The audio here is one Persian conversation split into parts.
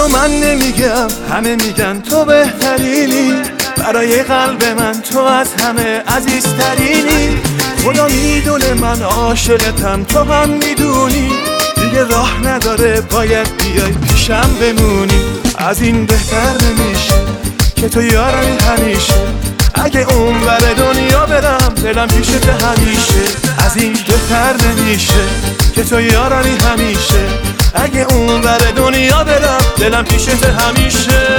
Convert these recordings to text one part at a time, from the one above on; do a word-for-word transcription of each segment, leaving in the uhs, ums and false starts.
اینو من نمیگم، همه میگن تو بهترینی، برای قلب من تو از همه عزیزترینی. خدا میدونه من عاشقتم، تو هم میدونی، دیگه راه نداره باید بیای پیشم بمونی. از این بهتر نمیشه که تو یارمی همیشه، اگه اون بر دنیا برم دلم پیشت همیشه. از این بهتر نمیشه که تو یارمی همیشه، اگه اون بر دنیا برم دلم پیشت همیشه.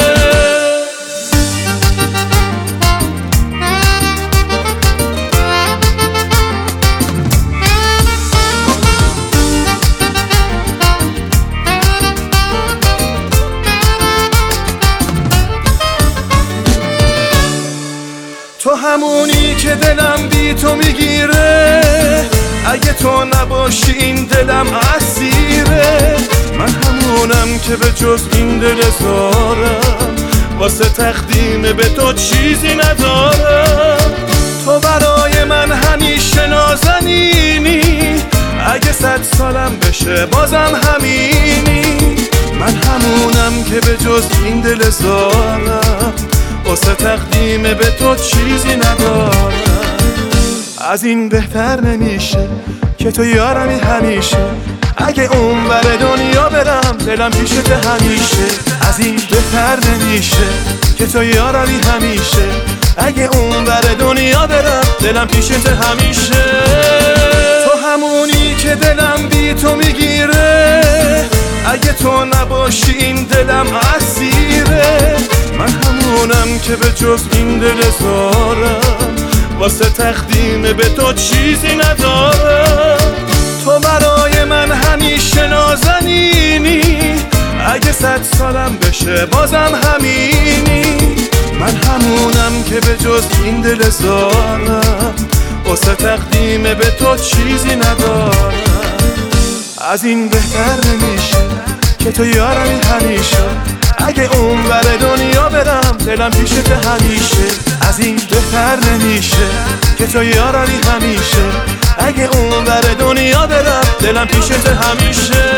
تو همونی که دلم بی تو میگیره، اگه تو نباشی این دلم اسیره. من همونم که به جز این دل زارم، واسه تقدیم به تو چیزی ندارم. تو برای من همیشه نازنینی، اگه صد سالم بشه بازم همینی. من همونم که به جز این دل زارم، واسه تقدیم به تو چیزی ندارم. از این بهتر نمیشه که تو یارمی همیشه، اگه اون بر دنیا برم دلم پیشت همیشه. از این بهتر نمیشه که تو یارمی همیشه، اگه اون بر دنیا برم دلم پیشت همیشه. تو همونی که دلم بی تو میگیره، اگه تو نباشی این دلم اسیره. من همونم که به جز این دل زارم، واسه تقدیم به تو چیزی ندارم. تو برای من همیشه نازنینی، اگه صد سالم بشه بازم همینی. من همونم که به جز این دل زارم، واسه تقدیم به تو چیزی ندارم. از این بهتر نمیشه که تو یارمی همیشه، اگه اون بر دنیا برم دلم پیشت همیشه. از این بهتر نمیشه که تو یارمی همیشه، اگه اون بر دنیا برم دلم پیشت همیشه.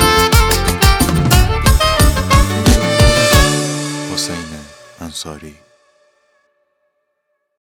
حسین انصاری